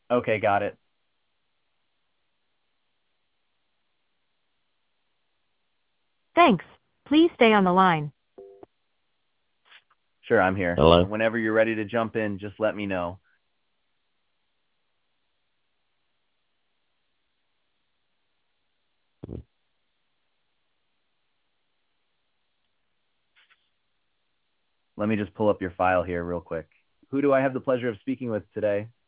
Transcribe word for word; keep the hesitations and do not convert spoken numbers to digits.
Okay, got it. Thanks. Please stay on the line. Sure, I'm here. Hello? Whenever you're ready to jump in, just let me know. Let me just pull up your file here real quick. Who do I have the pleasure of speaking with today?